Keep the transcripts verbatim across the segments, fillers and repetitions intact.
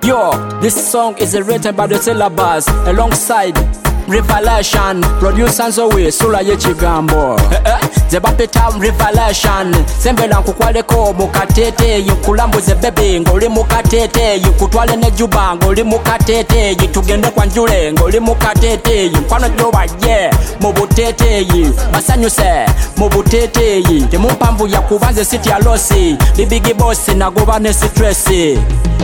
Yo, this song is written by the syllabus alongside Revelation, producers away, Sula Yechigambo. The Bapeta Revelation, Sembela Kukwaleko, Mukatete, Yukulambo the baby, Goli Mukatete, Yukutwale Nejuba, Goli Mukatete, Yitugende Kwanjule, Goli Mukatete, Yukwana Joba, yeah, Mobutete, Masanyuse, Mobutete, the Mumpambu Yakuvanze City Alosi, the Biggie Boss in Agobane Citresi.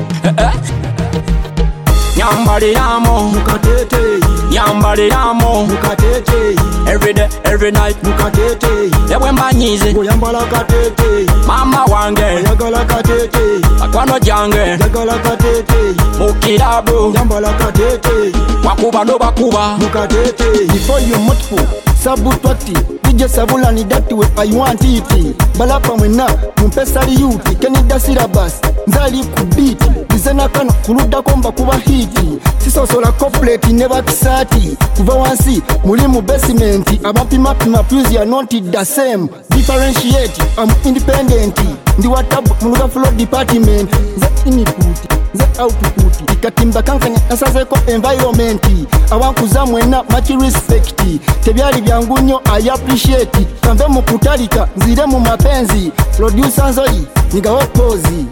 Nyambali yamo mukatete, nyambali yamo mukatete. Every day, every night mukatete. Yewe mbanyize yambala katete. Mama wange yagala katete. Akwano jange yagala katete. Mukirabu yambala katete. Wakuba no bakuba mukatete. Before you mutfu sabu twati DJ sabula ni dati we I want it. Balapa mwena mumpesari yuti kenida syllabus nzali kubiti izena kano kuluda komba kuba hiti sisosola complete never kisati kuva wansi muli mu basement abapima pima fuse are not the same differentiate I'm independent ndi watabu muluga flow department za input za output ikatimba kankanya asazeko environment awankuza mwena much respect tebyali byangu nnyo I appreciate kamve mu kutalika nzire mu mapenzi producers oyi nigawo pose.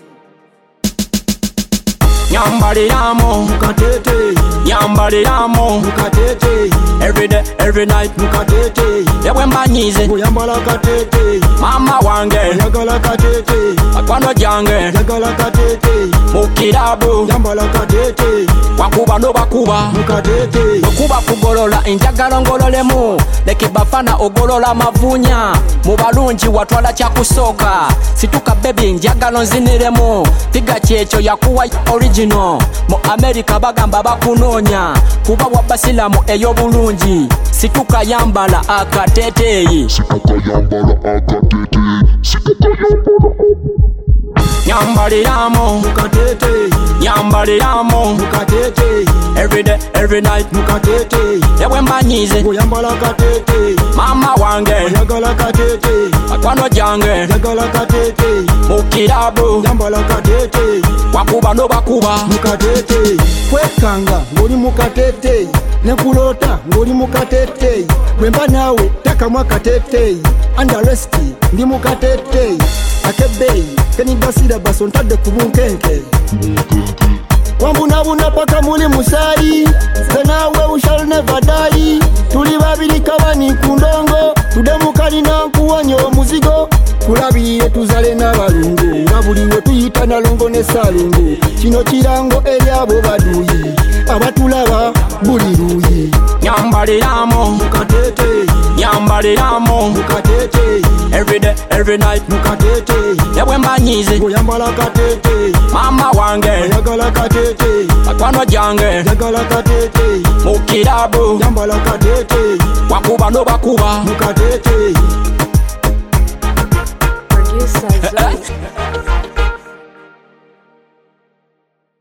Nyambali yamo mukatete, nyambali yamo mukatete. Every day, every night mukatete. Yewe mbanyize yambala katete. Mama wange yagala katete. Akwano jange yagala katete. Mukirabu yambala katete. Wakuba no bakuba mukatete. Okuba kugolola enjagalo ngololemu lekibafana ogolola mavunya mubalungi watwala kyakusoka situka baby njagalo nziniremu piga kyecho yakuwa original mu America bagamba bakunonya kuba wabasilamu eyo bulungi situka yambala akateteyi situka yambala akateteyi situka yambala nyambali yamo mukatete, nyambali yamo mukatete. Every day, every night mukatete. Yewe mbanyize yambala katete. Mama wange yagala katete. Akwano jange yagala katete. Mukirabu yambala katete. Wakuba no bakuba mukatete. Kwekanga ngoli mukatete, nekulota ngoli mukatete. Wemba nawe taka mwakatete. Underrest ndi mukatete. Akebei kenida syllabus ontadde kubunkenke. Wambunabuna paka muli musali senawe we shall never die. Tuli babiri kabani kundongo tudemukali na nkuwanyo muzigo kulabire tuzale n'abalungu nga buliwe tuyita nalongo ne salungu kino kirango eri abo baduyi abatulaba buli luyi. Nyambali yamo mukatete, nyambali yamo mukatete. Every day, every night mukatete. Yewe mbanyize yambala katete. Mama wange yagala katete. Akwano jange yagala katete. Mukirabu yambala katete. Wakuba no bakuba mukatete. Producer Zoe.